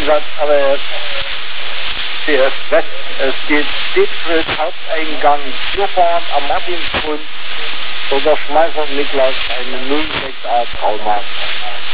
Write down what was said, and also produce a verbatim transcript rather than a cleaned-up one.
Einsatz, aber zuerst West. Es geht Dietfried, Haupteingang, vierfahrend am Martinsgrund, oder Schmeißer Niklas, eine null sechs A Trauma.